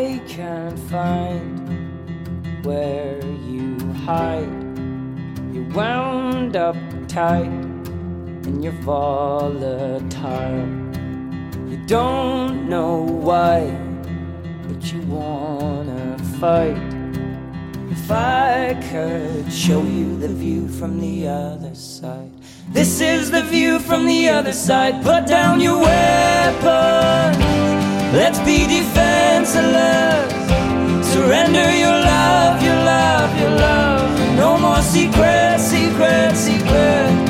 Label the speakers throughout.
Speaker 1: I can't find where you hide. You're wound up tight and you're volatile. You don't know why, but you wanna fight. If I could show you the view from the other side. This is the view from the other side. Put down your weapons, let's be defenseless. Surrender your love, your love, your love. No more secrets, secrets, secrets.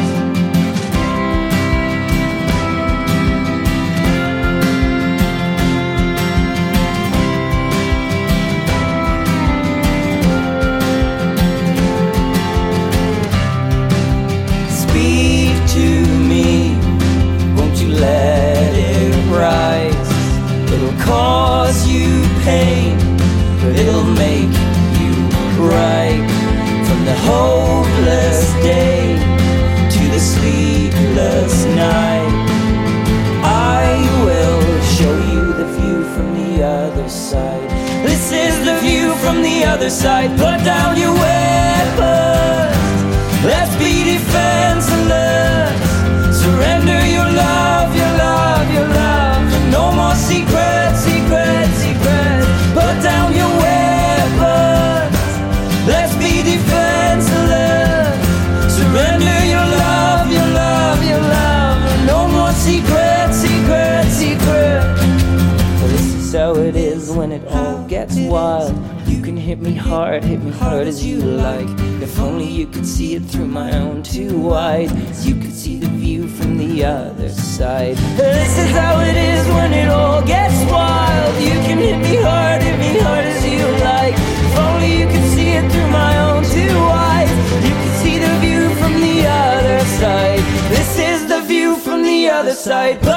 Speaker 1: Speak to me, won't you let it rise? It'll cause you pain, but it'll make you bright. From the hopeless day to the sleepless night, I will show you the view from the other side. This is the view from the other side. Put down your weapons, let's be defenseless. Surrender your love, your love, your love. No more secrets, secrets, secrets. Put down your weapons, let's be defenseless. Surrender your love, your love, your love. No more secrets, secrets, secrets. Well, this is how it is when it all gets wild. You can hit me hard as you like. If only you could see it through my own two eyes. You could see the view from the other side. This is how it is when it all gets wild. You can hit me hard as you like. If only you could see it through my own two eyes. You could see the view from the other side. This is the view from the other side.